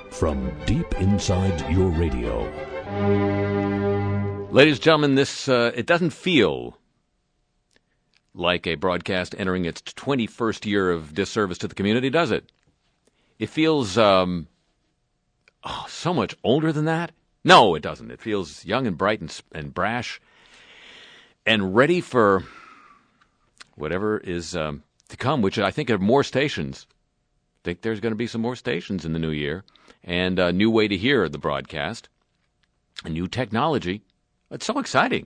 from deep inside your radio. Ladies and gentlemen, this it doesn't feel like a broadcast entering its 21st year of disservice to the community, does it? It feels so much older than that. No, it doesn't. It feels young and bright and brash and ready for whatever is to come, which I think are more stations. I think there's going to be some more stations in the new year and a new way to hear the broadcast, a new technology. It's so exciting.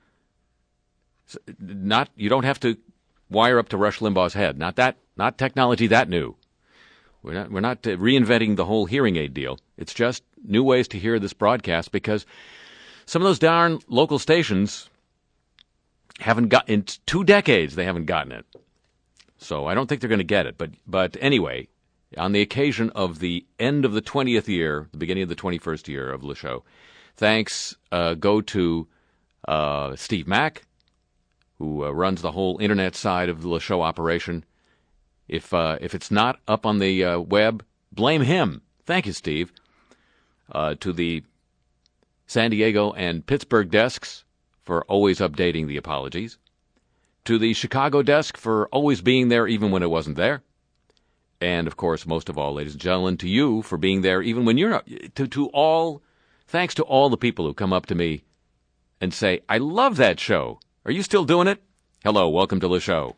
You don't have to wire up to Rush Limbaugh's head. Not technology that new. We're not reinventing the whole hearing aid deal. It's just new ways to hear this broadcast because some of those darn local stations haven't got in 2 decades. They haven't gotten it. So I don't think they're going to get it. But anyway, on the occasion of the end of the 20th year, the beginning of the 21st year of Le Show, thanks go to Steve Mack, who runs the whole internet side of the Le Show operation. If it's not up on the web, blame him. Thank you, Steve. To the San Diego and Pittsburgh desks for always updating the apologies. To the Chicago desk for always being there even when it wasn't there. And, of course, most of all, ladies and gentlemen, to you for being there even when you're not. Thanks to all the people who come up to me and say, I love that show. Are you still doing it? Hello, welcome to the show.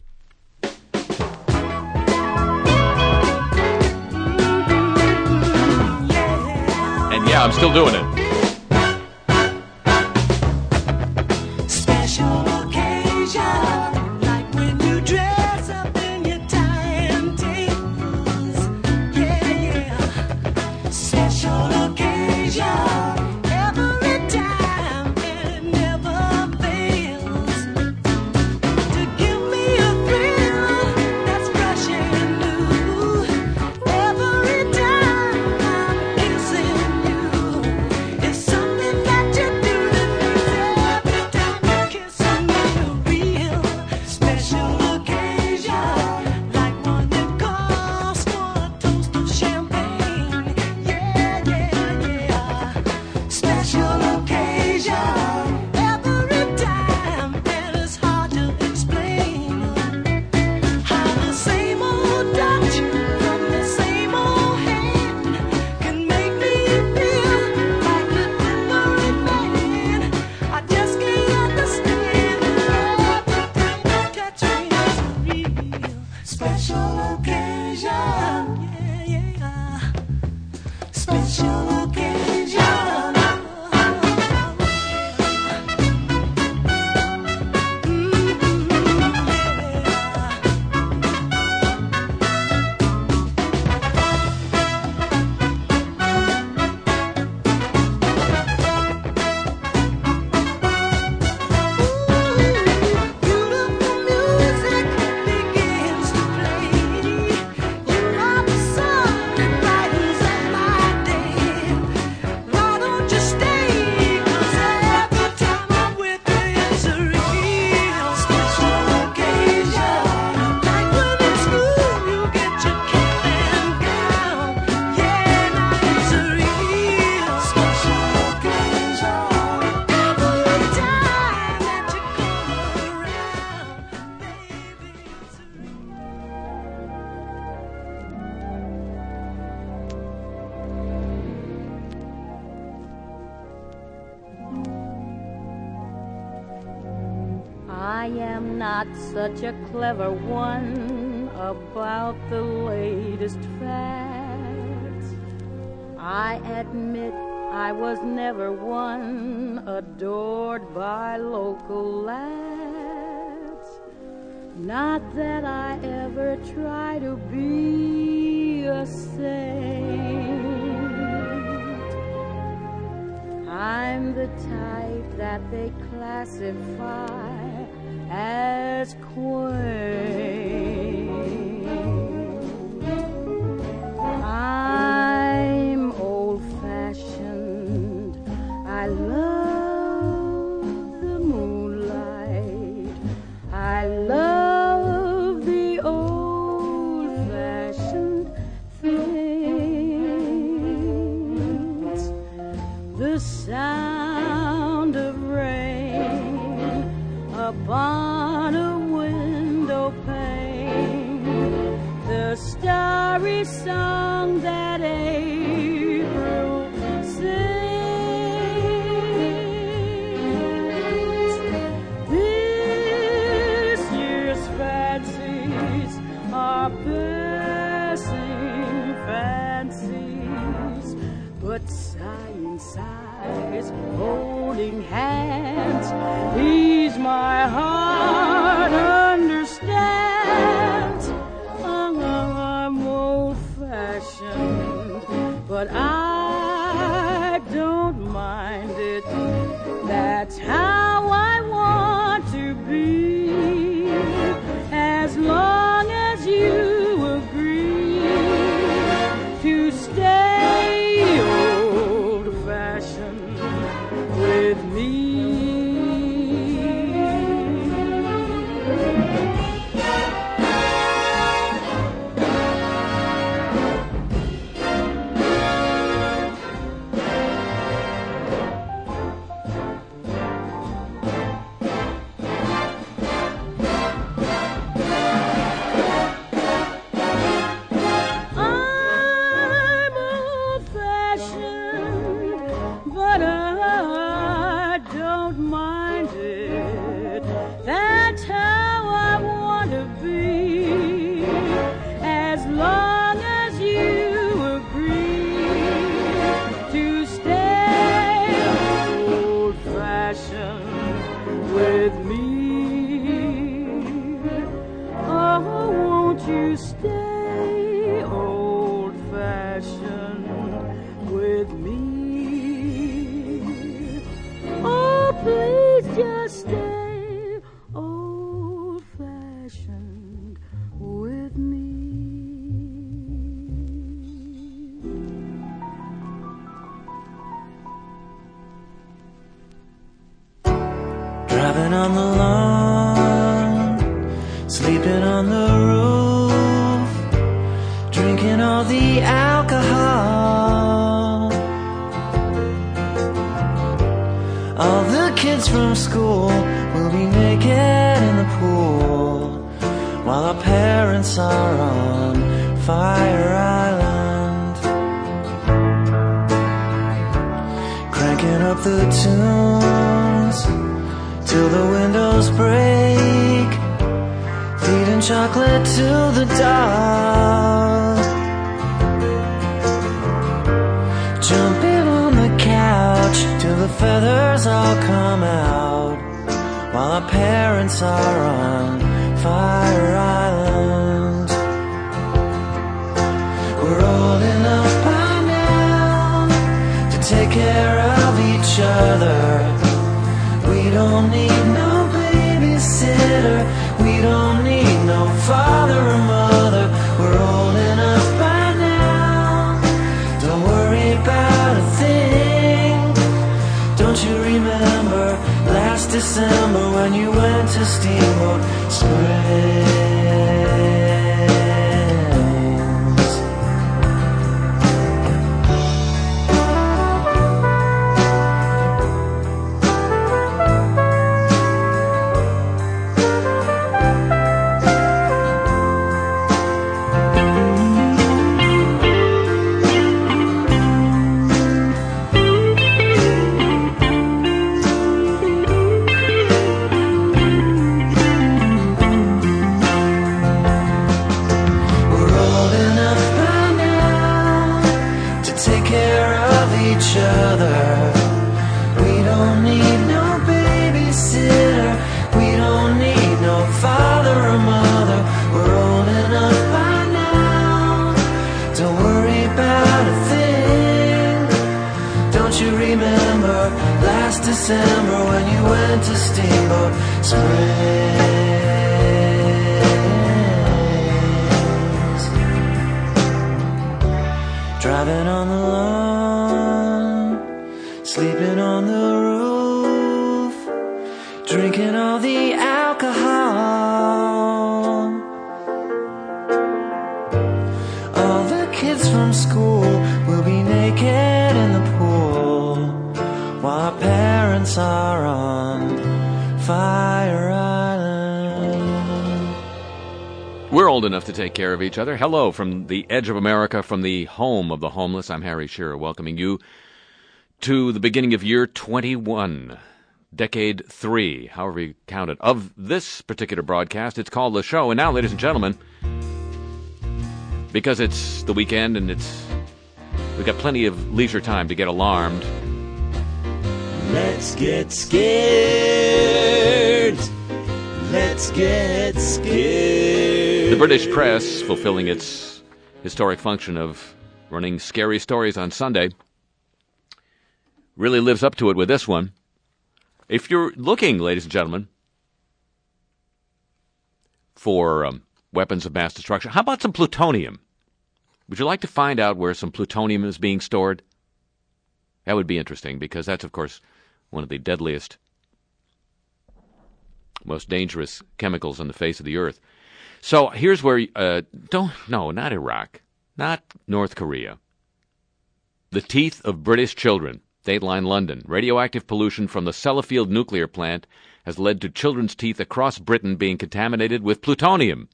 And yeah, I'm still doing it. Such a clever one about the latest facts. I admit I was never one adored by local lads. Not that I ever try to be a saint. I'm the type that they classify as quaint. I'm old-fashioned. I love the moonlight. I love the old-fashioned thing. starry song that April sings. This year's fancies are passing fancies, but sighing sighs, holding hands, ease my heart understands. I'm old-fashioned, but I don't mind it. That's how I want to be, as long as you agree to stay old-fashioned with me. I'm old-fashioned, but I don't mind it. That's how I want to be, as long as you agree to stay old-fashioned with me. Oh, won't you stay old-fashioned with me? Oh, please just stay old-fashioned with me. Driving on the lawn, sleeping on the roof, drinking all the alcohol. All the kids from school will be naked in the pool, while our parents are on Fire Island, cranking up the tunes till the windows break, feeding chocolate to the dog, jumping on the couch till the feathers all come out, while our parents are on Fire Island. We're old enough by now to take care of each other. We don't need no babysitter, we don't need no father or mother. We're old enough by now, don't worry about a thing. Don't you remember last December when you went to Steamboat Springs? December when you went to Steamboat Springs, driving on the lawn, sleeping on the roof, drinking all the alcohol. All the kids from school will be naked in the pool, while our parents are on Fire Island. we're old enough to take care of each other. Hello from the edge of America, from the home of the homeless. I'm Harry Shearer, welcoming you to the beginning of year 21, decade 3, however you count it, of this particular broadcast. It's called The Show. And now, ladies and gentlemen, because it's the weekend and we've got plenty of leisure time to get alarmed. Let's get scared. Let's get scared. The British press, fulfilling its historic function of running scary stories on Sunday, really lives up to it with this one. If you're looking, ladies and gentlemen, for weapons of mass destruction, how about some plutonium? Would you like to find out where some plutonium is being stored? That would be interesting, because that's, of course, one of the deadliest, most dangerous chemicals on the face of the earth. So here's where, not Iraq, not North Korea. The teeth of British children. Dateline London. Radioactive pollution from the Sellafield nuclear plant has led to children's teeth across Britain being contaminated with plutonium.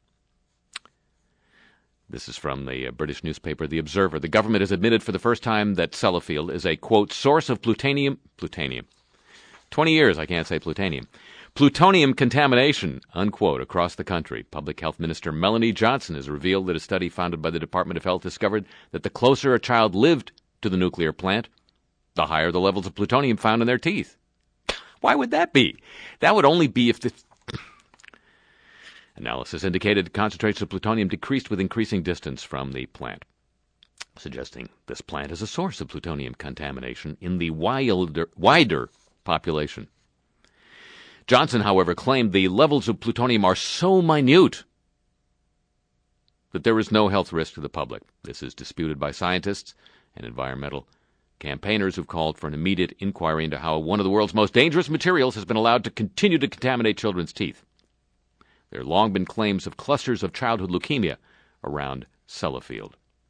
This is from the British newspaper The Observer. The government has admitted for the first time that Sellafield is a, quote, source of plutonium. 20 years I can't say plutonium. Plutonium contamination, unquote, across the country. Public Health Minister Melanie Johnson has revealed that a study founded by the Department of Health discovered that the closer a child lived to the nuclear plant, the higher the levels of plutonium found in their teeth. Why would that be? That would only be if the analysis indicated concentrations of plutonium decreased with increasing distance from the plant, suggesting this plant is a source of plutonium contamination in the wider population. Johnson, however, claimed the levels of plutonium are so minute that there is no health risk to the public. This is disputed by scientists and environmental campaigners who've called for an immediate inquiry into how one of the world's most dangerous materials has been allowed to continue to contaminate children's teeth. There have long been claims of clusters of childhood leukemia around Sellafield.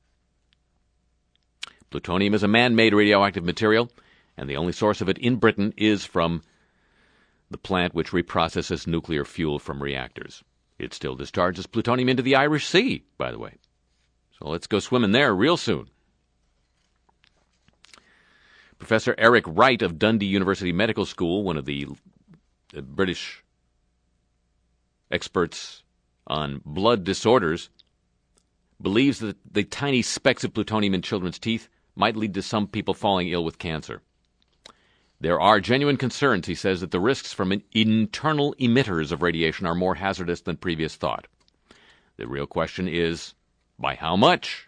Plutonium is a man-made radioactive material, and the only source of it in Britain is from the plant which reprocesses nuclear fuel from reactors. It still discharges plutonium into the Irish Sea, by the way. So let's go swimming there real soon. Professor Eric Wright of Dundee University Medical School, one of the British experts on blood disorders, believes that the tiny specks of plutonium in children's teeth might lead to some people falling ill with cancer. There are genuine concerns, he says, that the risks from internal emitters of radiation are more hazardous than previous thought. The real question is, by how much?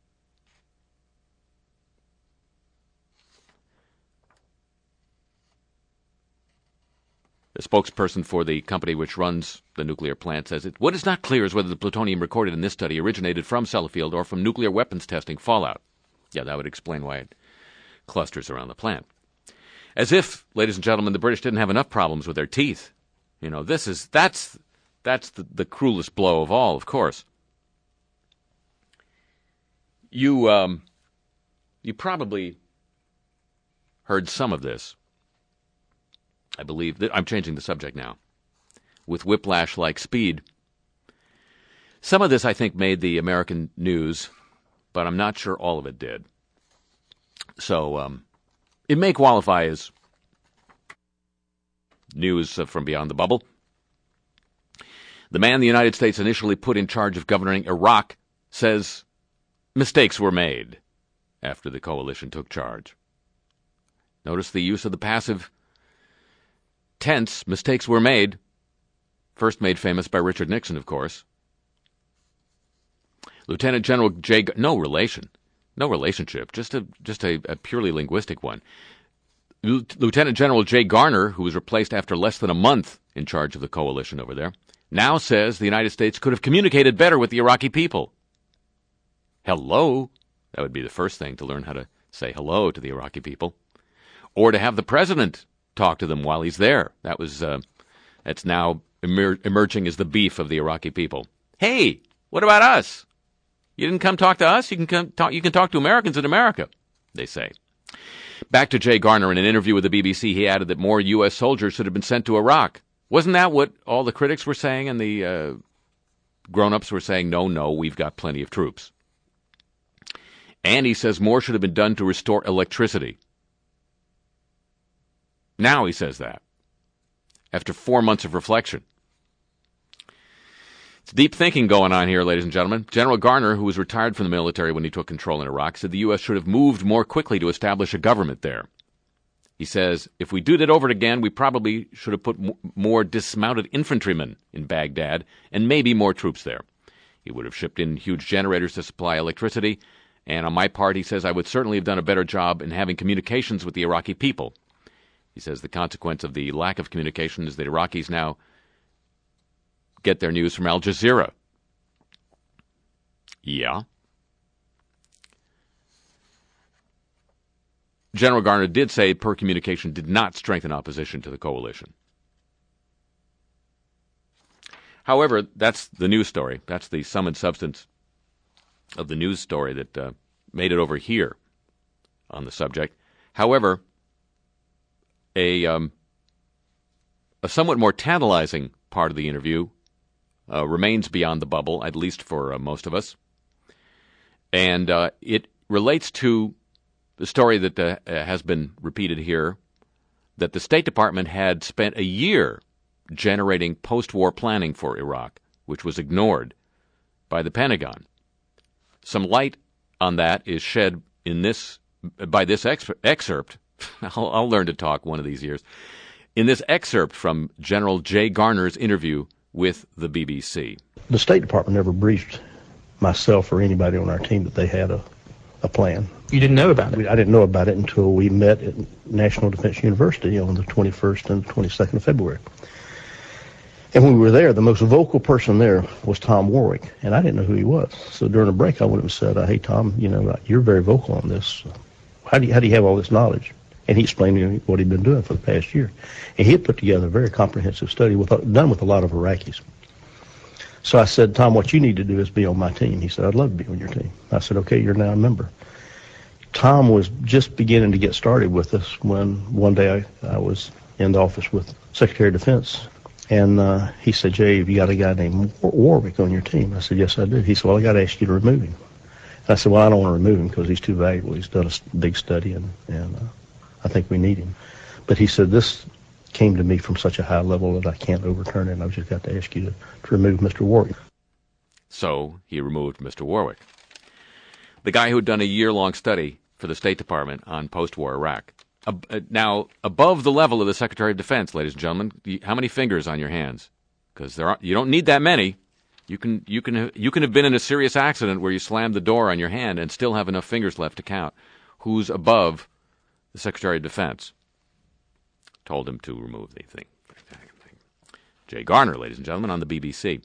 The spokesperson for the company which runs the nuclear plant says what is not clear is whether the plutonium recorded in this study originated from Sellafield or from nuclear weapons testing fallout. Yeah, that would explain why it clusters around the plant. As if, ladies and gentlemen, the British didn't have enough problems with their teeth. You know, that's the cruelest blow of all, of course. You probably heard some of this. I believe that I'm changing the subject now. With whiplash-like speed. Some of this, I think, made the American news, but I'm not sure all of it did. So, it may qualify as news from beyond the bubble. The man the United States initially put in charge of governing Iraq says mistakes were made after the coalition took charge. Notice the use of the passive tense, mistakes were made, first made famous by Richard Nixon, of course. Lieutenant General J. No relationship, just a purely linguistic one. Lieutenant General Jay Garner, who was replaced after less than a month in charge of the coalition over there, now says the United States could have communicated better with the Iraqi people. Hello? That would be the first thing, to learn how to say hello to the Iraqi people. Or to have the president talk to them while he's there. That's now emerging as the beef of the Iraqi people. Hey, what about us? You didn't come talk to us? You can talk to Americans in America, they say. Back to Jay Garner. In an interview with the BBC, he added that more U.S. soldiers should have been sent to Iraq. Wasn't that what all the critics were saying in the grown-ups were saying, no, we've got plenty of troops. And he says more should have been done to restore electricity. Now he says that, after 4 months of reflection. It's deep thinking going on here, ladies and gentlemen. General Garner, who was retired from the military when he took control in Iraq, said the U.S. should have moved more quickly to establish a government there. He says, if we do that over again, we probably should have put more dismounted infantrymen in Baghdad and maybe more troops there. He would have shipped in huge generators to supply electricity. And on my part, he says, I would certainly have done a better job in having communications with the Iraqi people. He says the consequence of the lack of communication is that Iraqis now get their news from Al Jazeera. Yeah. General Garner did say poor communication did not strengthen opposition to the coalition. However, that's the news story. That's the sum and substance of the news story that made it over here on the subject. However, a somewhat more tantalizing part of the interview remains beyond the bubble, at least for most of us. And it relates to the story that has been repeated here, that the State Department had spent a year generating post-war planning for Iraq, which was ignored by the Pentagon. Some light on that is shed in by this excerpt. I'll learn to talk one of these years. In this excerpt from General Jay Garner's interview with the BBC. The State Department never briefed myself or anybody on our team that they had a plan. You didn't know about it? I didn't know about it until we met at National Defense University on the 21st and 22nd of February. And when we were there, the most vocal person there was Tom Warwick, and I didn't know who he was. So during a break, I went up and said, hey, Tom, you're very vocal on this. How do you have all this knowledge? And he explained to me what he'd been doing for the past year. And he had put together a very comprehensive study done with a lot of Iraqis. So I said, Tom, what you need to do is be on my team. He said, I'd love to be on your team. I said, okay, you're now a member. Tom was just beginning to get started with us when one day I was in the office with Secretary of Defense. And he said, Jay, have you got a guy named Warwick on your team? I said, yes, I do. He said, well, I got to ask you to remove him. And I said, well, I don't want to remove him because he's too valuable. He's done a big study, and I think we need him. But he said, this came to me from such a high level that I can't overturn it, and I've just got to ask you to remove Mr. Warwick. So he removed Mr. Warwick, the guy who had done a year-long study for the State Department on post-war Iraq. Now, above the level of the Secretary of Defense, ladies and gentlemen, how many fingers on your hands? Because you don't need that many. You can have been in a serious accident where you slammed the door on your hand and still have enough fingers left to count. Who's above the Secretary of Defense? Told him to remove the thing. Jay Garner, ladies and gentlemen, on the BBC.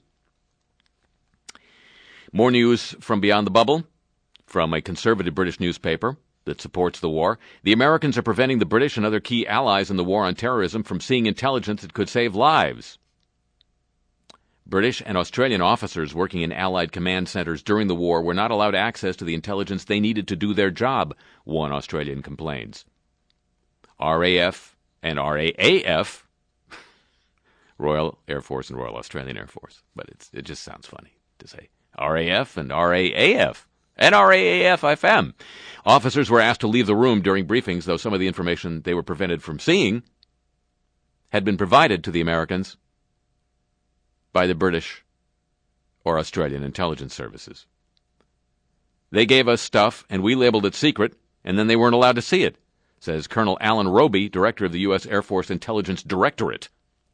More news from beyond the bubble, from a conservative British newspaper that supports the war. The Americans are preventing the British and other key allies in the war on terrorism from seeing intelligence that could save lives. British and Australian officers working in Allied command centers during the war were not allowed access to the intelligence they needed to do their job, one Australian complains. RAF and RAAF, Royal Air Force and Royal Australian Air Force, but it just sounds funny to say RAF and RAAF. And RAAF-FM. Officers were asked to leave the room during briefings, though some of the information they were prevented from seeing had been provided to the Americans by the British or Australian intelligence services. They gave us stuff, and we labeled it secret, and then they weren't allowed to see it, says Colonel Alan Roby, director of the U.S. Air Force Intelligence Directorate.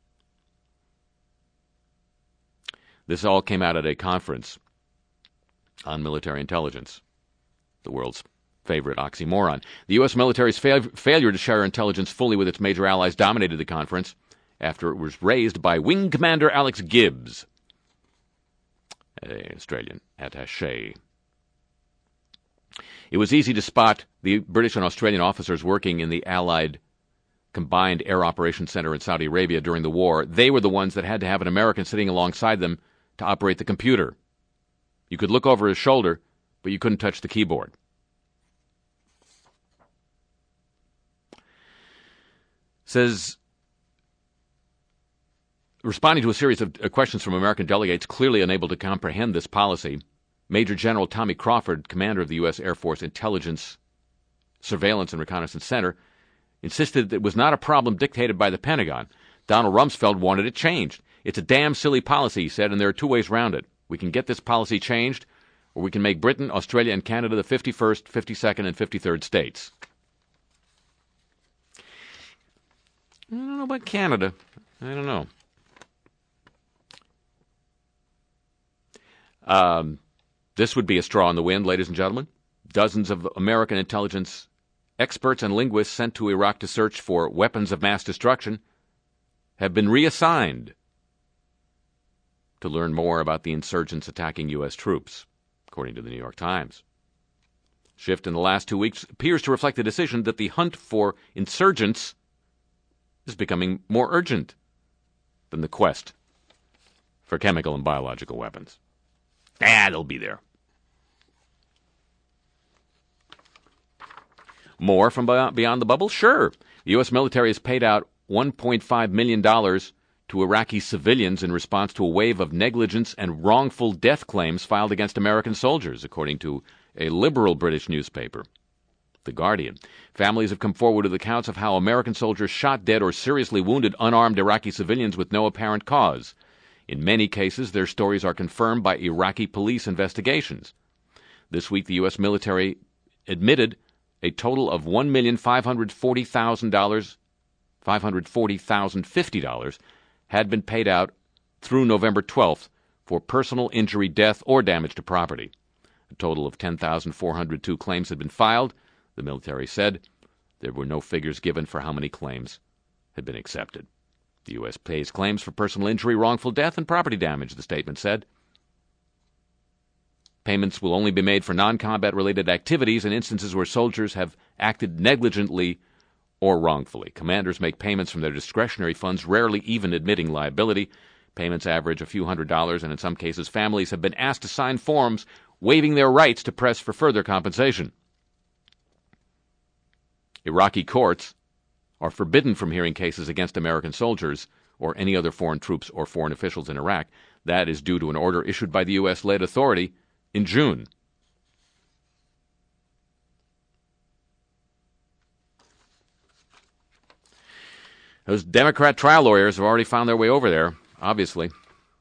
This all came out at a conference on military intelligence, the world's favorite oxymoron. The U.S. military's failure to share intelligence fully with its major allies dominated the conference after it was raised by Wing Commander Alex Gibbs, an Australian attaché. It was easy to spot the British and Australian officers working in the Allied Combined Air Operations Center in Saudi Arabia during the war. They were the ones that had to have an American sitting alongside them to operate the computer. You could look over his shoulder, but you couldn't touch the keyboard. Says Responding to a series of questions from American delegates clearly unable to comprehend this policy, Major General Tommy Crawford, commander of the U.S. Air Force Intelligence, Surveillance, and Reconnaissance Center, insisted that it was not a problem dictated by the Pentagon. Donald Rumsfeld wanted it changed. It's a damn silly policy, he said, and there are two ways around it. We can get this policy changed, or we can make Britain, Australia, and Canada the 51st, 52nd, and 53rd states. I don't know about Canada. I don't know. This would be a straw in the wind, ladies and gentlemen. Dozens of American intelligence experts and linguists sent to Iraq to search for weapons of mass destruction have been reassigned to learn more about the insurgents attacking U.S. troops, according to the New York Times. Shift in the last 2 weeks appears to reflect the decision that the hunt for insurgents is becoming more urgent than the quest for chemical and biological weapons. They'll be there. More from beyond the bubble? Sure. The U.S. military has paid out $1.5 million to Iraqi civilians in response to a wave of negligence and wrongful death claims filed against American soldiers, according to a liberal British newspaper, The Guardian. Families have come forward with accounts of how American soldiers shot dead or seriously wounded unarmed Iraqi civilians with no apparent cause. In many cases, their stories are confirmed by Iraqi police investigations. This week, the U.S. military admitted a total of $540,050 had been paid out through November 12th for personal injury, death, or damage to property. A total of 10,402 claims had been filed. The military said there were no figures given for how many claims had been accepted. The U.S. pays claims for personal injury, wrongful death, and property damage, the statement said. Payments will only be made for non-combat-related activities in instances where soldiers have acted negligently or wrongfully. Commanders make payments from their discretionary funds, rarely even admitting liability. Payments average a few $100s, and in some cases families have been asked to sign forms waiving their rights to press for further compensation. Iraqi courts are forbidden from hearing cases against American soldiers or any other foreign troops or foreign officials in Iraq. That is due to an order issued by the U.S.-led authority in June. Those Democrat trial lawyers have already found their way over there, obviously.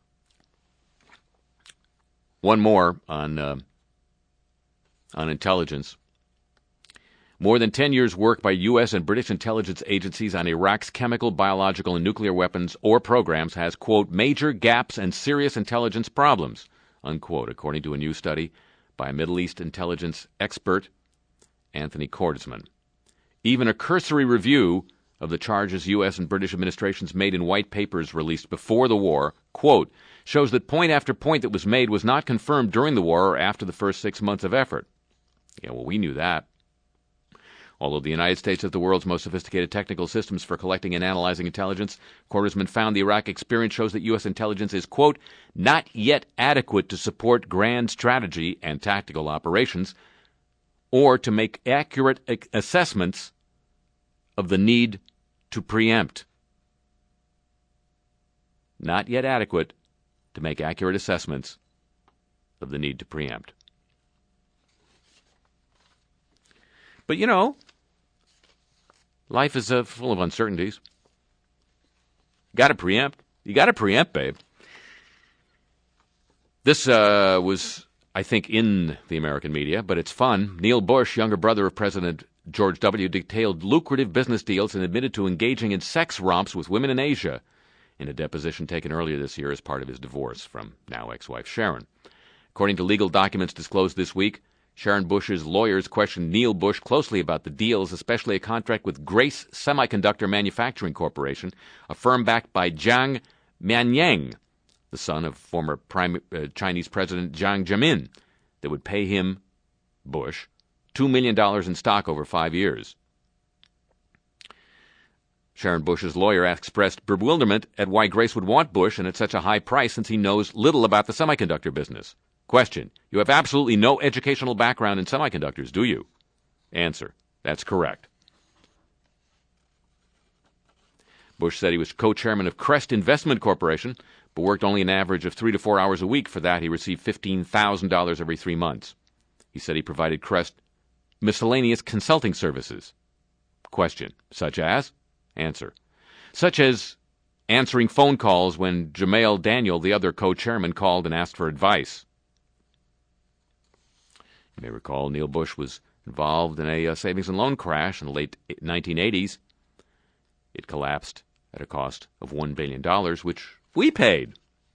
One more on intelligence. More than 10 years' work by U.S. and British intelligence agencies on Iraq's chemical, biological, and nuclear weapons or programs has, quote, major gaps and serious intelligence problems, unquote, according to a new study by a Middle East intelligence expert, Anthony Cordesman. Even a cursory review of the charges U.S. and British administrations made in white papers released before the war, quote, shows that point after point that was made was not confirmed during the war or after the first 6 months of effort. Yeah, well, we knew that. Although the United States has the world's most sophisticated technical systems for collecting and analyzing intelligence, Cordesman found the Iraq experience shows that U.S. intelligence is, quote, not yet adequate to support grand strategy and tactical operations or to make accurate assessments of the need to preempt. Not yet adequate to make accurate assessments of the need to preempt. But, you know, life is full of uncertainties. Got to preempt. You got to preempt, babe. This was, I think, in the American media, but it's fun. Neil Bush, younger brother of President George W., detailed lucrative business deals and admitted to engaging in sex romps with women in Asia in a deposition taken earlier this year as part of his divorce from now ex-wife Sharon. According to legal documents disclosed this week, Sharon Bush's lawyers questioned Neil Bush closely about the deals, especially a contract with Grace Semiconductor Manufacturing Corporation, a firm backed by Jiang Mianyang, the son of former Chinese President Jiang Zemin, that would pay him, Bush, $2 million in stock over 5 years. Sharon Bush's lawyer expressed bewilderment at why Grace would want Bush and at such a high price since he knows little about the semiconductor business. Question: you have absolutely no educational background in semiconductors, do you? Answer: that's correct. Bush said he was co-chairman of Crest Investment Corporation, but worked only an average of 3 to 4 hours a week. For that, he received $15,000 every 3 months. He said he provided Crest miscellaneous consulting services. Question. Such as? Answer. Such as answering phone calls when Jamail Daniel, the other co-chairman, called and asked for advice. You may recall Neil Bush was involved in a savings and loan crash in the late 1980s. It collapsed at a cost of $1 billion, which we paid.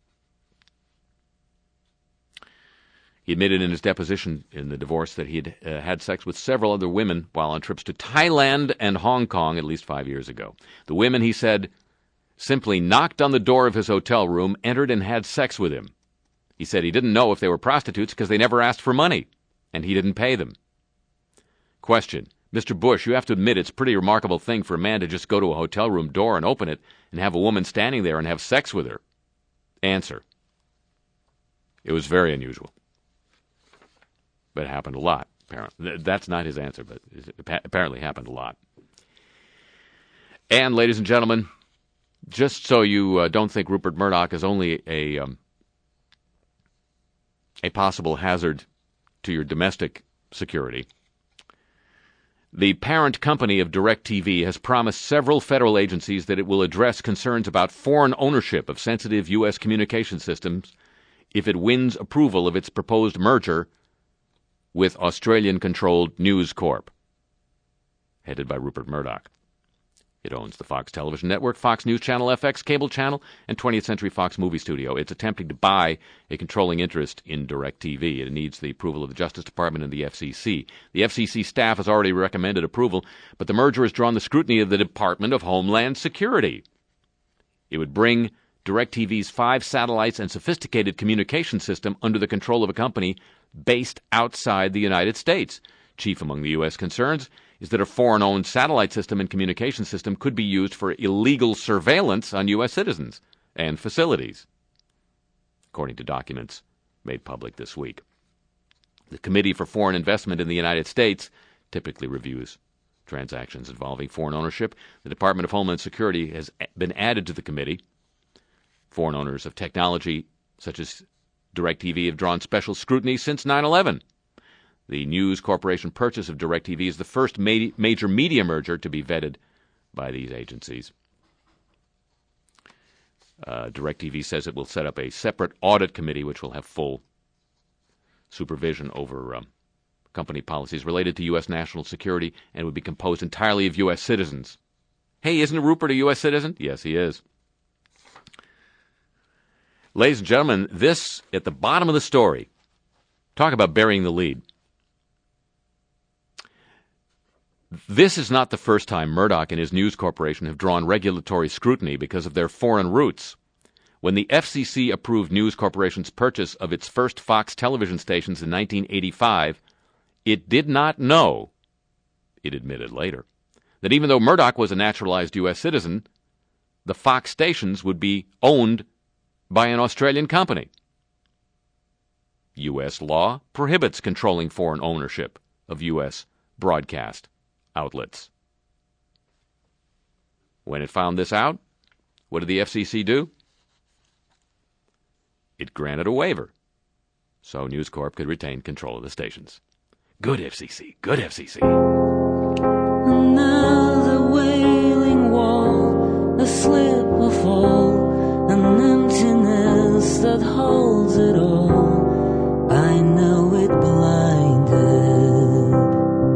He admitted in his deposition in the divorce that he had had sex with several other women while on trips to Thailand and Hong Kong at least 5 years ago. The women, he said, simply knocked on the door of his hotel room, entered, and had sex with him. He said he didn't know if they were prostitutes because they never asked for money, and he didn't pay them. Question. Mr. Bush, you have to admit it's a pretty remarkable thing for a man to just go to a hotel room door and open it and have a woman standing there and have sex with her. Answer. It was very unusual. But it happened a lot, apparently. That's not his answer, but it apparently happened a lot. And, ladies and gentlemen, just so you don't think Rupert Murdoch is only a possible hazard to your domestic security, the parent company of DirecTV has promised several federal agencies that it will address concerns about foreign ownership of sensitive U.S. communication systems if it wins approval of its proposed merger with Australian-controlled News Corp, headed by Rupert Murdoch. It owns the Fox Television Network, Fox News Channel, FX Cable Channel, and 20th Century Fox Movie Studio. It's attempting to buy a controlling interest in DirecTV. It needs the approval of the Justice Department and the FCC. The FCC staff has already recommended approval, but the merger has drawn the scrutiny of the Department of Homeland Security. It would bring DirecTV's 5 satellites and sophisticated communication system under the control of a company based outside the United States. Chief among the U.S. concerns is that a foreign-owned satellite system and communication system could be used for illegal surveillance on U.S. citizens and facilities, according to documents made public this week. The Committee for Foreign Investment in the United States typically reviews transactions involving foreign ownership. The Department of Homeland Security has been added to the committee. Foreign owners of technology, such as DirecTV, have drawn special scrutiny since 9/11. The News Corporation purchase of DirecTV is the first major media merger to be vetted by these agencies. DirecTV says it will set up a separate audit committee which will have full supervision over company policies related to U.S. national security and would be composed entirely of U.S. citizens. Hey, isn't Rupert a U.S. citizen? Yes, he is. Ladies and gentlemen, this at the bottom of the story. Talk about burying the lead. This is not the first time Murdoch and his News Corporation have drawn regulatory scrutiny because of their foreign roots. When the FCC approved News Corporation's purchase of its first Fox television stations in 1985, it did not know, it admitted later, that even though Murdoch was a naturalized U.S. citizen, the Fox stations would be owned by an Australian company. U.S. law prohibits controlling foreign ownership of U.S. broadcast outlets. When it found this out, what did the FCC do? It granted a waiver so News Corp could retain control of the stations. Good FCC, good FCC. Another wailing wall, a slip, a fall, an emptiness that holds it all. I know it blinded.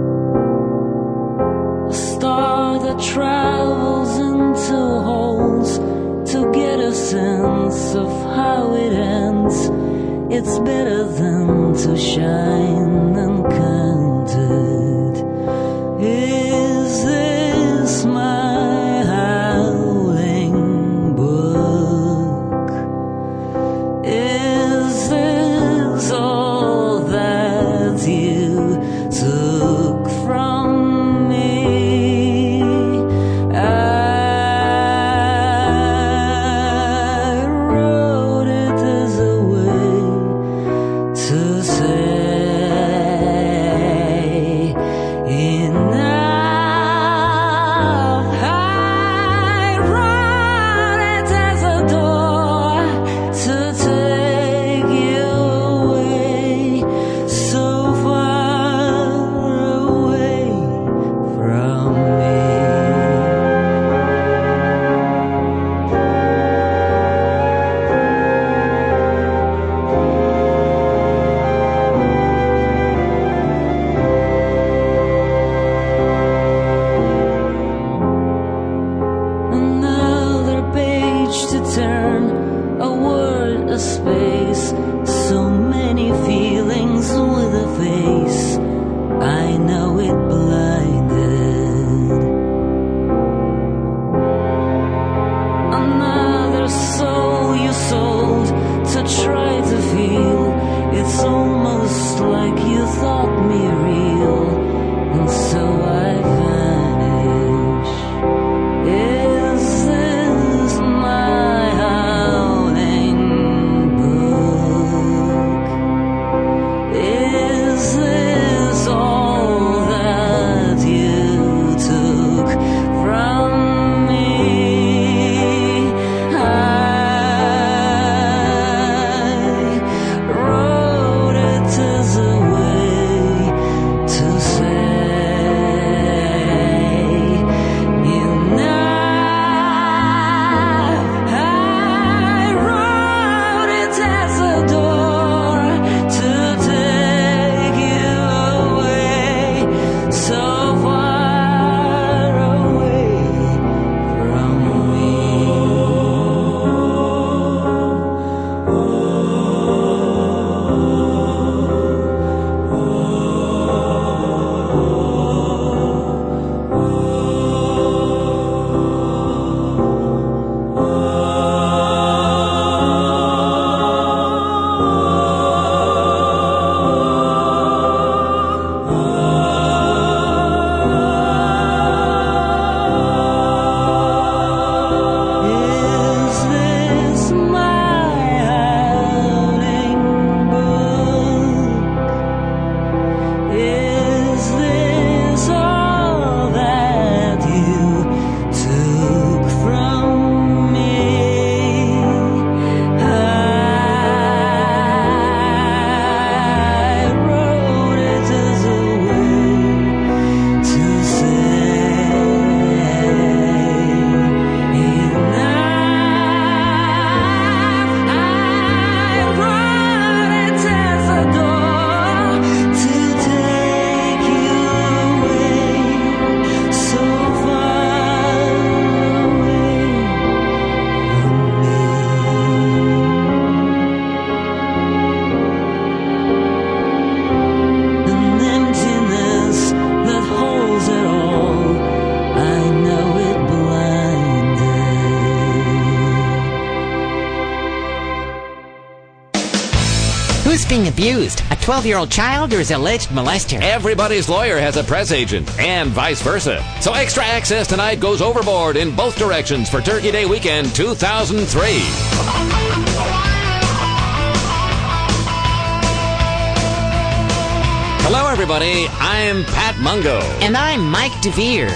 A star that travels into holes to get a sense of how it ends. It's better than to shine uncounted. Is this my howling book? Is this all that you took from me? I wrote it as a way to say abused, a 12-year-old child or his alleged molester? Everybody's lawyer has a press agent, and vice versa. So Extra Access Tonight goes overboard in both directions for Turkey Day Weekend 2003. Hello, everybody. I'm Pat Mungo. And I'm Mike DeVere.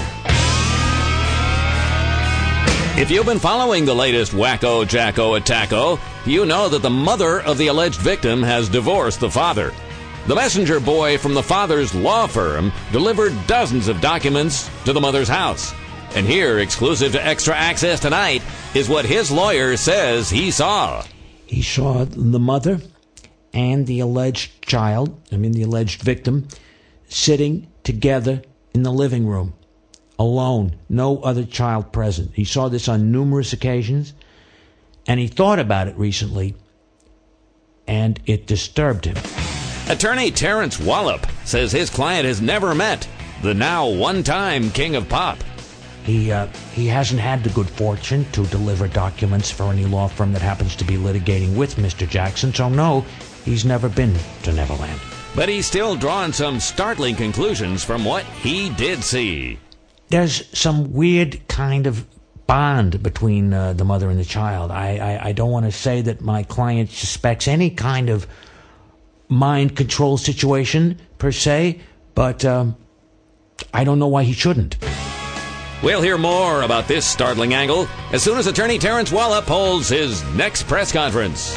If you've been following the latest Wacko Jacko Attacko, you know that the mother of the alleged victim has divorced the father. The messenger boy from the father's law firm delivered dozens of documents to the mother's house. And here, exclusive to Extra Access Tonight, is what his lawyer says he saw. He saw the mother and the alleged child, the alleged victim, sitting together in the living room, alone, no other child present. He saw this on numerous occasions, and he thought about it recently, and it disturbed him. Attorney Terrence Wallop says his client has never met the now one-time king of pop. He hasn't had the good fortune to deliver documents for any law firm that happens to be litigating with Mr. Jackson, so no, he's never been to Neverland. But he's still drawn some startling conclusions from what he did see. There's some weird kind of bond between the mother and the child. I don't want to say that my client suspects any kind of mind control situation, per se, but I don't know why he shouldn't. We'll hear more about this startling angle as soon as attorney Terrence Wallop holds his next press conference.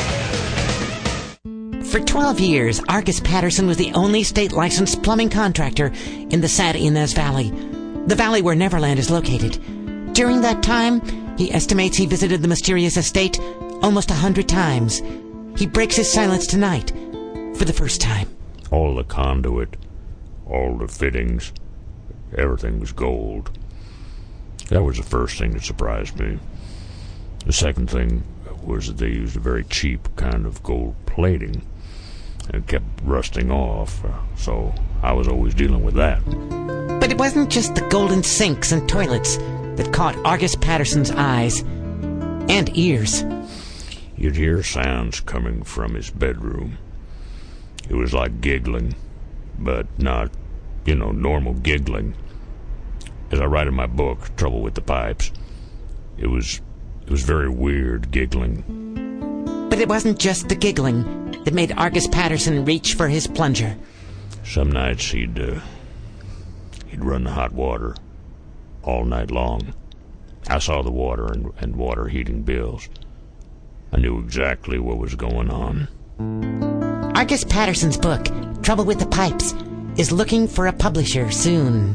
For 12 years, Argus Patterson was the only state-licensed plumbing contractor in the Sad Ynez Valley, the valley where Neverland is located. During that time, he estimates he visited the mysterious estate almost 100 times. He breaks his silence tonight for the first time. All the conduit, all the fittings, everything was gold. That was the first thing that surprised me. The second thing was that they used a very cheap kind of gold plating. It kept rusting off, so I was always dealing with that. But it wasn't just the golden sinks and toilets that caught Argus Patterson's eyes and ears. You'd hear sounds coming from his bedroom. It was like giggling, but not, normal giggling. As I write in my book, Trouble with the Pipes, it was very weird giggling. But it wasn't just the giggling that made Argus Patterson reach for his plunger. Some nights he'd run the hot water all night long. I saw the water and water heating bills. I knew exactly what was going on. Argus Patterson's book, Trouble with the Pipes, is looking for a publisher soon.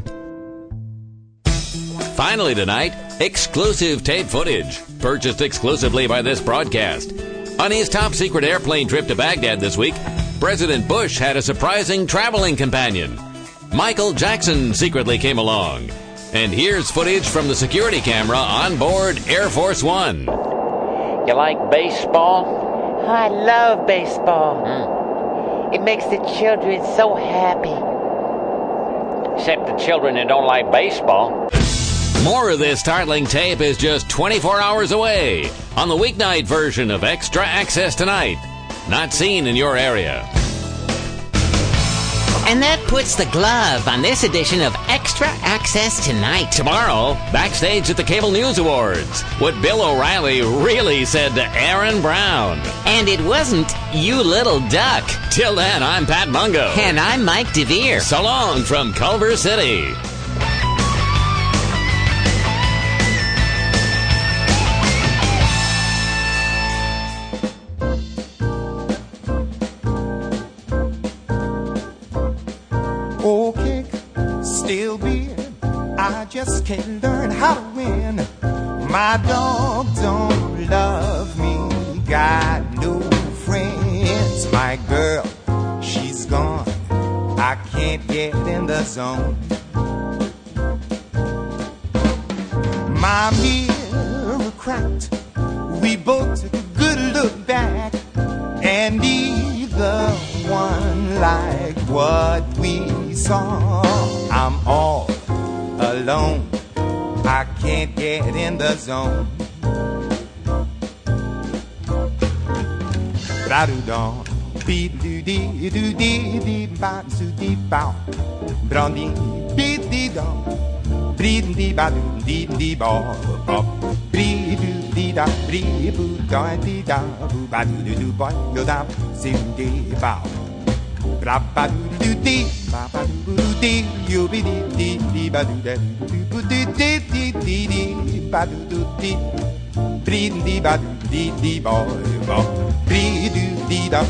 Finally tonight, exclusive tape footage, purchased exclusively by this broadcast. On his top-secret airplane trip to Baghdad this week, President Bush had a surprising traveling companion. Michael Jackson secretly came along. And here's footage from the security camera on board Air Force One. You like baseball? I love baseball. It makes the children so happy. Except the children that don't like baseball. More of this startling tape is just 24 hours away on the weeknight version of Extra Access Tonight. Not seen in your area. And that puts the glove on this edition of Extra Access Tonight. Tomorrow, backstage at the Cable News Awards, what Bill O'Reilly really said to Aaron Brown. And it wasn't, "You little duck." Till then, I'm Pat Mungo. And I'm Mike DeVere. So long from Culver City. Okay, still beer. I just can't learn how to win. My dog don't love me. Got no friends. My girl, she's gone. I can't get in the zone. My mirror cracked. We both took a good look back, and neither one liked what we saw. I'm all alone. I can't get in the zone. Ba-do-dum, Beat do dee do dee dee ba do dee bow. Brandy beat dee dum. Breed dee ba do dee dee ba ba. Breed do dee da breed boo da dee da boo ba do do boy go down sim dee bow. Bra ba do dee ba ba do dee you be dee dee dee ba do da do dee dee dee dee dee ba do dee. Breed dee ba do dee dee boy ba. Breed do dee da.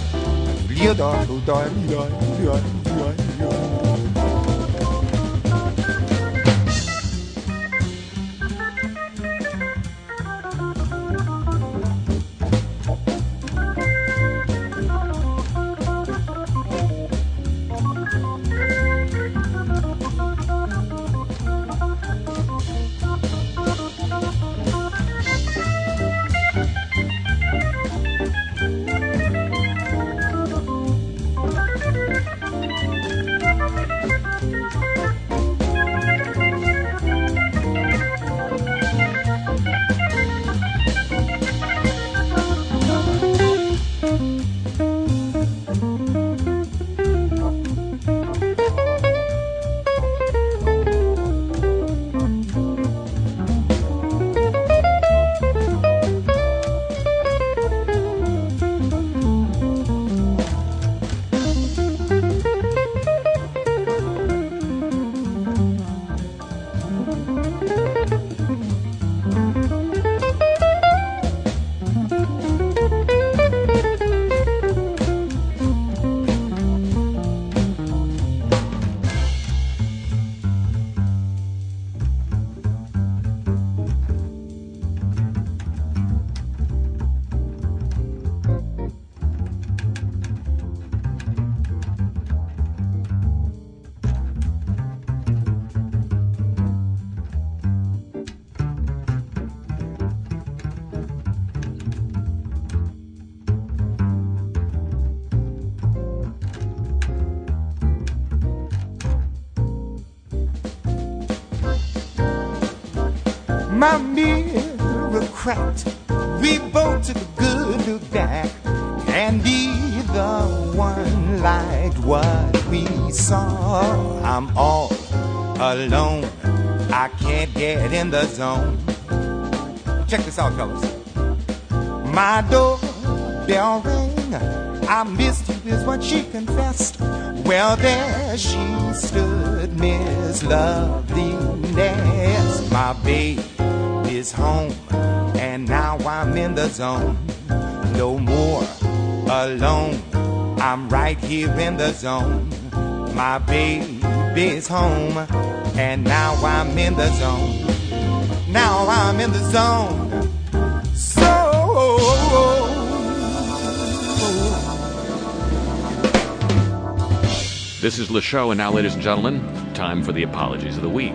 My mirror cracked. We both took a good look back, and neither one liked what we saw. I'm all alone. I can't get in the zone. Check this out, fellas. My doorbell rang. I missed you is what she confessed. Well, there she stood, Miss Loveliness. My babe is home, and now I'm in the zone. No more alone, I'm right here in the zone. My baby's home, and now I'm in the zone. Now I'm in the zone. This is Le Show, and now, ladies and gentlemen, time for the apologies of the week.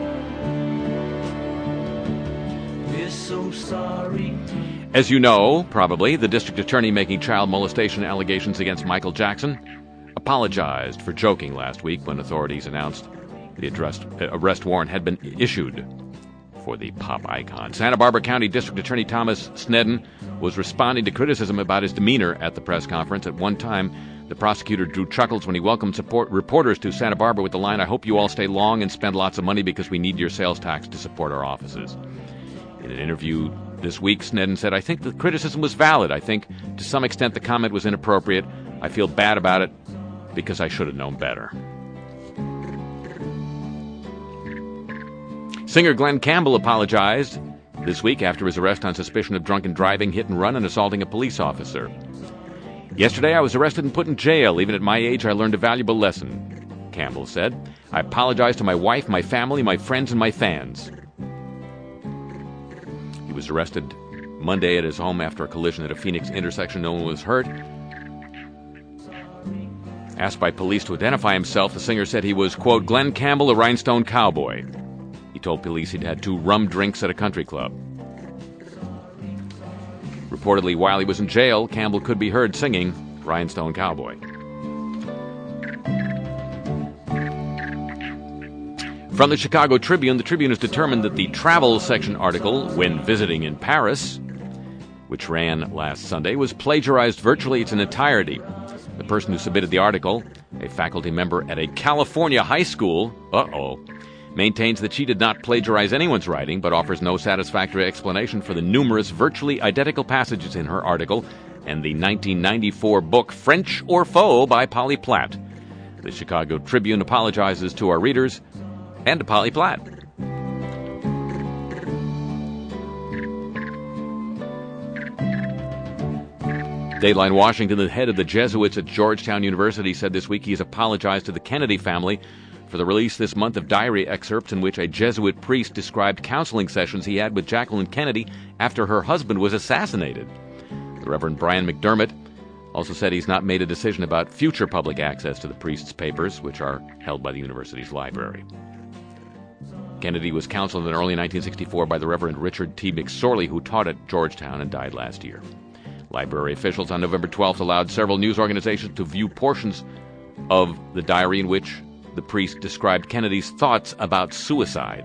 We're so sorry. As you know, probably, the district attorney making child molestation allegations against Michael Jackson apologized for joking last week when authorities announced the arrest warrant had been issued for the pop icon. Santa Barbara County District Attorney Thomas Snedden was responding to criticism about his demeanor at the press conference. At one time, the prosecutor drew chuckles when he welcomed reporters to Santa Barbara with the line, "I hope you all stay long and spend lots of money because we need your sales tax to support our offices." In an interview this week, Snedden said, "I think the criticism was valid. I think to some extent the comment was inappropriate. I feel bad about it because I should have known better." Singer Glenn Campbell apologized this week after his arrest on suspicion of drunken driving, hit and run, and assaulting a police officer. "Yesterday I was arrested and put in jail. Even at my age, I learned a valuable lesson," Campbell said. "I apologize to my wife, my family, my friends, and my fans." He was arrested Monday at his home after a collision at a Phoenix intersection. No one was hurt. Asked by police to identify himself, the singer said he was, quote, "Glenn Campbell, a rhinestone cowboy." He told police he'd had 2 rum drinks at a country club. Reportedly, while he was in jail, Campbell could be heard singing Rhinestone Cowboy. From the Chicago Tribune, the Tribune has determined that the travel section article, "When Visiting in Paris," which ran last Sunday, was plagiarized virtually its entirety. The person who submitted the article, a faculty member at a California high school, maintains that she did not plagiarize anyone's writing, but offers no satisfactory explanation for the numerous virtually identical passages in her article and the 1994 book French or Foe by Polly Platt. The Chicago Tribune apologizes to our readers and to Polly Platt. Dateline Washington, the head of the Jesuits at Georgetown University, said this week he has apologized to the Kennedy family for the release this month of diary excerpts in which a Jesuit priest described counseling sessions he had with Jacqueline Kennedy after her husband was assassinated. The Reverend Brian McDermott also said he's not made a decision about future public access to the priest's papers, which are held by the university's library. Kennedy was counseled in early 1964 by the Reverend Richard T. McSorley, who taught at Georgetown and died last year. Library officials on November 12th allowed several news organizations to view portions of the diary in which the priest described Kennedy's thoughts about suicide.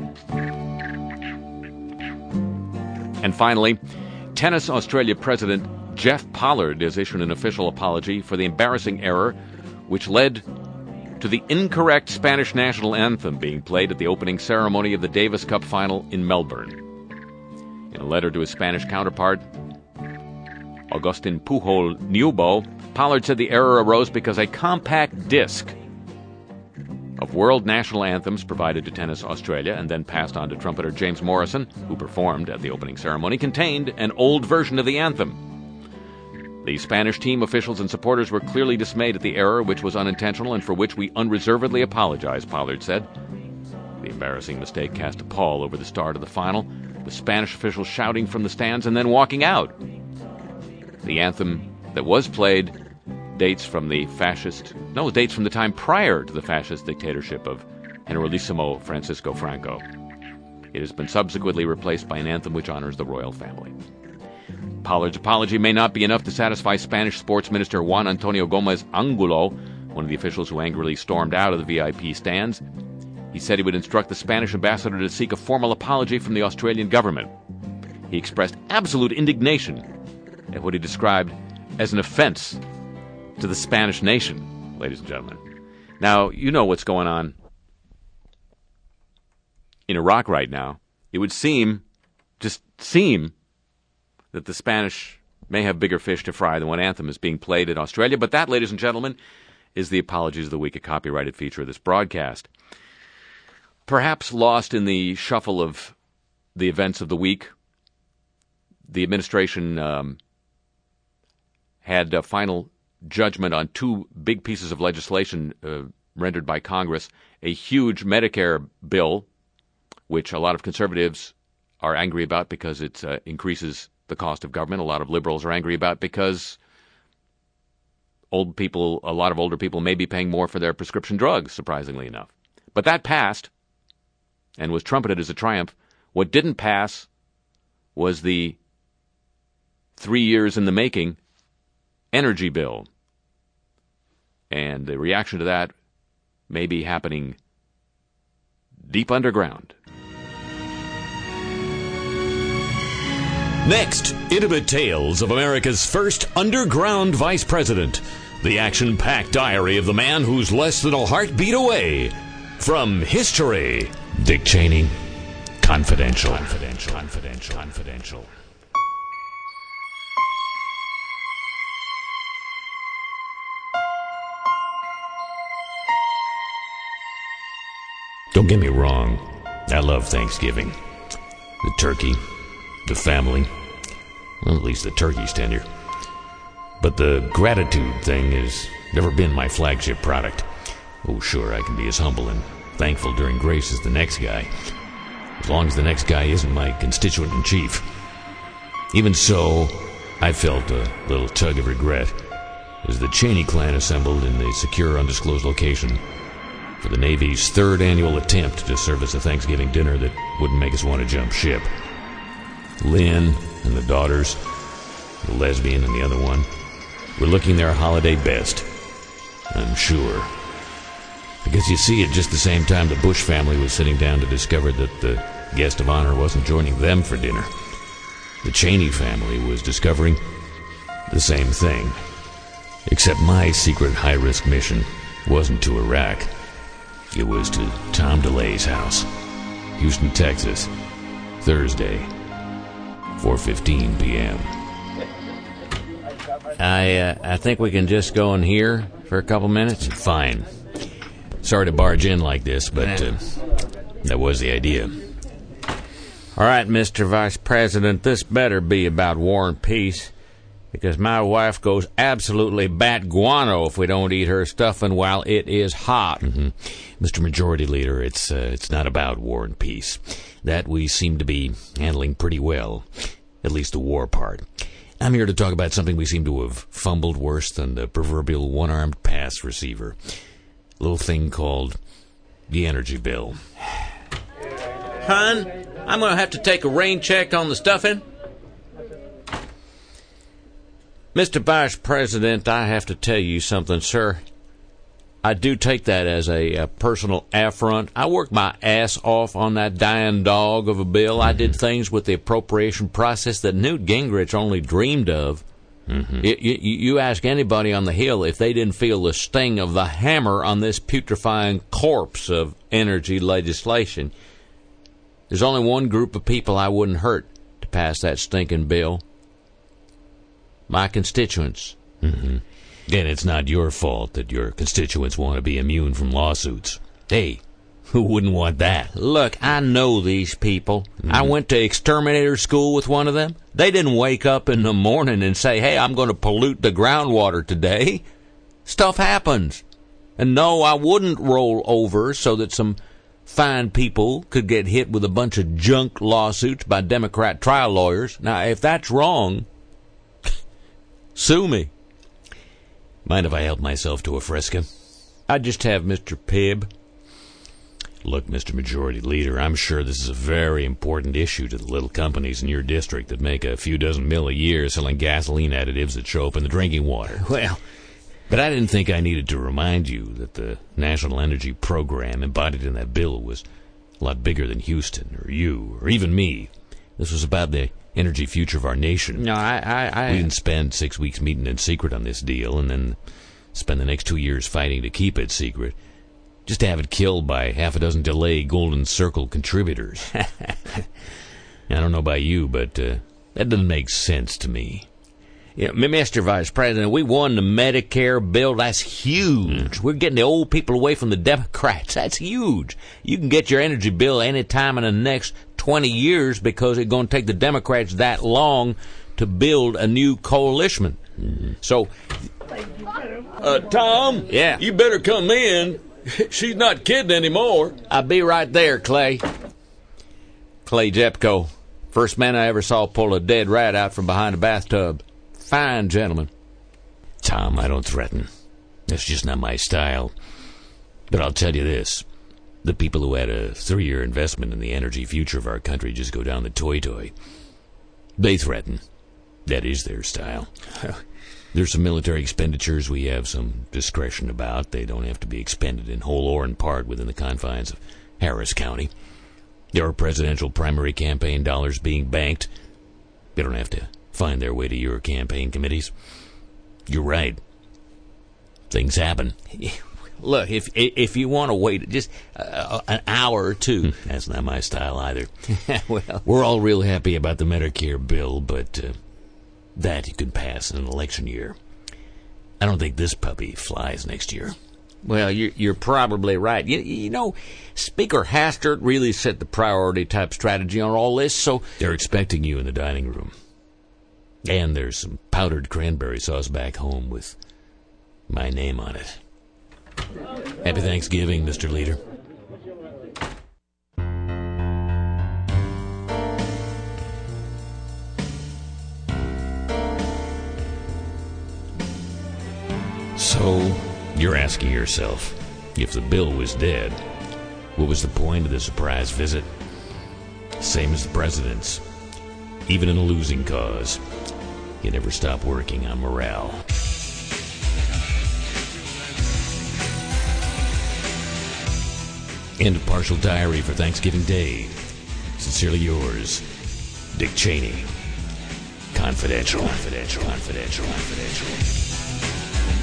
And finally, Tennis Australia President Jeff Pollard has issued an official apology for the embarrassing error which led to the incorrect Spanish national anthem being played at the opening ceremony of the Davis Cup final in Melbourne. In a letter to his Spanish counterpart, Agustin Pujol Nubo, Pollard said the error arose because a compact disc of world national anthems provided to Tennis Australia and then passed on to trumpeter James Morrison, who performed at the opening ceremony, contained an old version of the anthem. The Spanish team officials and supporters were clearly dismayed at the error, which was unintentional and for which we unreservedly apologize, Pollard said. The embarrassing mistake cast a pall over the start of the final, with Spanish officials shouting from the stands and then walking out. The anthem that was played dates from the time prior to the fascist dictatorship of Generalissimo Francisco Franco. It has been subsequently replaced by an anthem which honors the royal family. Pollard's apology may not be enough to satisfy Spanish Sports Minister Juan Antonio Gomez Angulo, one of the officials who angrily stormed out of the VIP stands. He said he would instruct the Spanish ambassador to seek a formal apology from the Australian government. He expressed absolute indignation at what he described as an offense to the Spanish nation, ladies and gentlemen. Now, you know what's going on in Iraq right now. It would seem that the Spanish may have bigger fish to fry than what anthem is being played in Australia. But that, ladies and gentlemen, is the Apologies of the Week, a copyrighted feature of this broadcast. Perhaps lost in the shuffle of the events of the week, the administration had a final judgment on two big pieces of legislation rendered by Congress. A huge Medicare bill, which a lot of conservatives are angry about because it increases the cost of government. A lot of liberals are angry about because a lot of older people may be paying more for their prescription drugs, surprisingly enough. But that passed and was trumpeted as a triumph. What didn't pass was the 3 years in the making energy bill. And the reaction to that may be happening deep underground. Next, intimate tales of America's first underground vice president. The action-packed diary of the man who's less than a heartbeat away from history. Dick Cheney, Confidential. Confidential. Don't get me wrong, I love Thanksgiving. The turkey, the family, well, at least the turkey's tender. But the gratitude thing has never been my flagship product. Oh, sure, I can be as humble and thankful during grace as the next guy, as long as the next guy isn't my constituent-in-chief. Even so, I felt a little tug of regret as the Cheney clan assembled in a secure, undisclosed location for the Navy's third annual attempt to serve us a Thanksgiving dinner that wouldn't make us want to jump ship. Lynn and the daughters, the lesbian and the other one, were looking their holiday best, I'm sure. Because you see, at just the same time the Bush family was sitting down to discover that the guest of honor wasn't joining them for dinner, the Cheney family was discovering the same thing. Except my secret high-risk mission wasn't to Iraq. It was to Tom DeLay's house, Houston, Texas, Thursday, 4:15 p.m. I think we can just go in here for a couple minutes. Fine. Sorry to barge in like this, but that was the idea. All right, Mr. Vice President, this better be about war and peace, because my wife goes absolutely bat guano if we don't eat her stuffing while it is hot. Mr. Majority Leader, it's not about war and peace. That we seem to be handling pretty well, at least the war part. I'm here to talk about something we seem to have fumbled worse than the proverbial one-armed pass receiver. A little thing called the energy bill. Hon, I'm going to have to take a rain check on the stuffing. Mr. Vice President, I have to tell you something, sir. I do take that as a personal affront. I worked my ass off on that dying dog of a bill. I did things with the appropriation process that Newt Gingrich only dreamed of. You ask anybody on the Hill if they didn't feel the sting of the hammer on this putrefying corpse of energy legislation. There's only one group of people I wouldn't hurt to pass that stinking bill. My constituents. And it's not your fault that your constituents want to be immune from lawsuits. Hey, who wouldn't want that? Look, I know these people. I went to exterminator school with one of them. They didn't wake up in the morning and say, hey, I'm going to pollute the groundwater today. Stuff happens. And no, I wouldn't roll over so that some fine people could get hit with a bunch of junk lawsuits by Democrat trial lawyers. Now, if that's wrong, sue me. Mind if I help myself to a fresca? I just have Mr. Pibb. Look, Mr. Majority Leader, I'm sure this is a very important issue to the little companies in your district that make a few dozen mil a year selling gasoline additives that show up in the drinking water. Well, but I didn't think I needed to remind you that the National Energy Program embodied in that bill was a lot bigger than Houston or you or even me. This was about the energy future of our nation. No, We didn't spend 6 weeks meeting in secret on this deal and then spend the next 2 years fighting to keep it secret, just to have it killed by half a dozen DeLay Golden Circle contributors. I don't know about you, but that doesn't make sense to me. Yeah, Mr. Vice President, we won the Medicare bill. That's huge. We're getting the old people away from the Democrats. That's huge. You can get your energy bill any time in the next 20 years because it's going to take the Democrats that long to build a new coalition. So, Tom? Yeah? You better come in. She's not kidding anymore. I'll be right there, Clay. Clay Jepko. First man I ever saw pull a dead rat out from behind a bathtub. Fine gentleman. Tom, I don't threaten. That's just not my style. But I'll tell you this. The people who had a 3-year investment in the energy future of our country just go down the toy. They threaten. That is their style. There's some military expenditures we have some discretion about. They don't have to be expended in whole or in part within the confines of Harris County. There are presidential primary campaign dollars being banked. They don't have to find their way to your campaign committees. You're right. Things happen. Look, if you want to wait just an hour or two. That's not my style either. Well, we're all real happy about the Medicare bill, but that you can pass in an election year. I don't think this puppy flies next year. Well, you're probably right. You know, Speaker Hastert really set the priority type strategy on all this, so... They're expecting you in the dining room. And there's some powdered cranberry sauce back home with my name on it. Happy Thanksgiving, Mr. Leader. So, you're asking yourself, if the bill was dead, what was the point of the surprise visit? Same as the president's. Even in a losing cause, you never stop working on morale. End of partial diary for Thanksgiving Day. Sincerely yours, Dick Cheney. Confidential.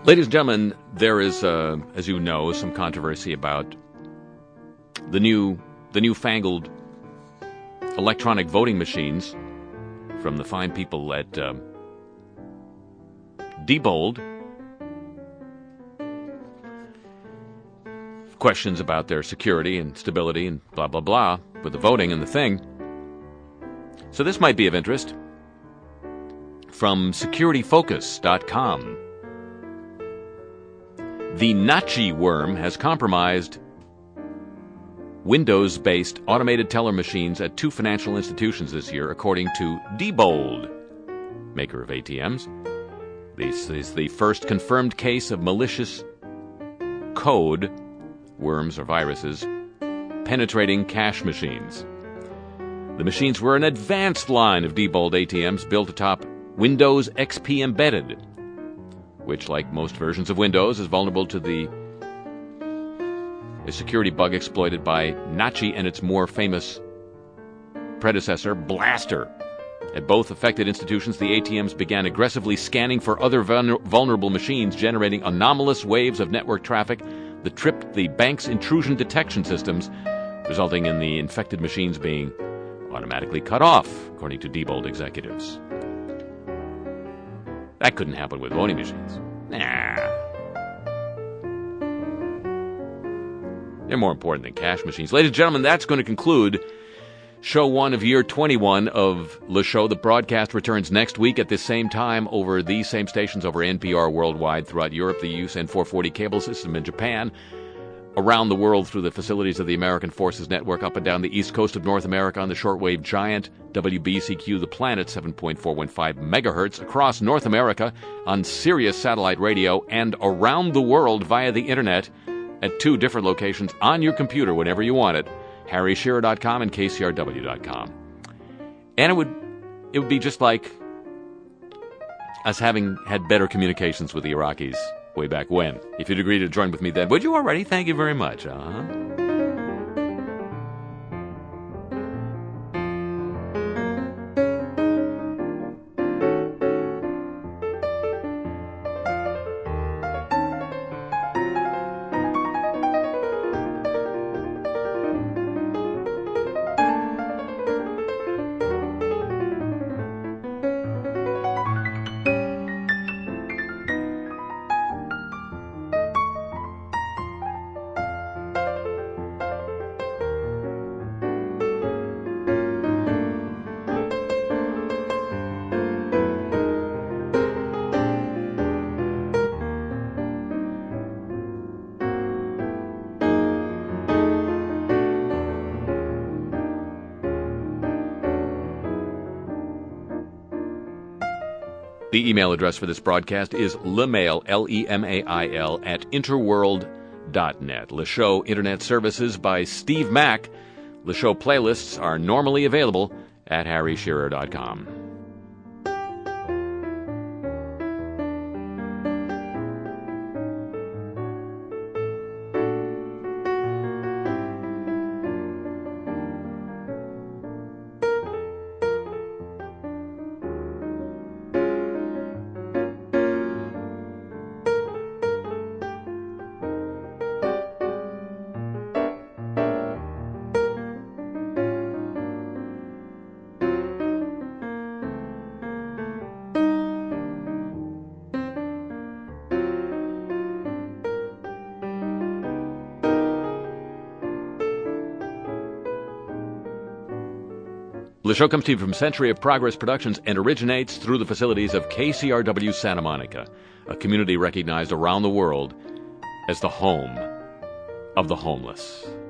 Ladies and gentlemen, there is, as you know, some controversy about the newfangled electronic voting machines from the fine people at Diebold. Questions about their security and stability and blah, blah, blah with the voting and the thing. So this might be of interest. From SecurityFocus.com. The Nachi worm has compromised Windows-based automated teller machines at 2 financial institutions this year, according to Diebold, maker of ATMs. This is the first confirmed case of malicious code, worms or viruses, penetrating cash machines. The machines were an advanced line of Diebold ATMs built atop Windows XP Embedded, which, like most versions of Windows, is vulnerable to a security bug exploited by Nachi and its more famous predecessor, Blaster. At both affected institutions, the ATMs began aggressively scanning for other vulnerable machines, generating anomalous waves of network traffic that tripped the bank's intrusion detection systems, resulting in the infected machines being automatically cut off, according to Diebold executives. That couldn't happen with voting machines. Nah. They're more important than cash machines. Ladies and gentlemen, that's going to conclude Show 1 of Year 21 of Le Show. The broadcast returns next week at this same time over these same stations over NPR worldwide throughout Europe, the USEN 440 cable system in Japan, around the world through the facilities of the American Forces Network, up and down the east coast of North America on the shortwave giant WBCQ The Planet 7.415 megahertz, across North America on Sirius Satellite Radio, and around the world via the internet at 2 different locations on your computer whenever you want it, HarryShearer.com and KCRW.com. And it would be just like us having had better communications with the Iraqis way back when. If you'd agree to join with me then. Would you already? Thank you very much. The email address for this broadcast is lemail, Lemail, at interworld.net. Le Show Internet Services by Steve Mack. Le Show playlists are normally available at harryshearer.com. The show comes to you from Century of Progress Productions and originates through the facilities of KCRW Santa Monica, a community recognized around the world as the home of the homeless.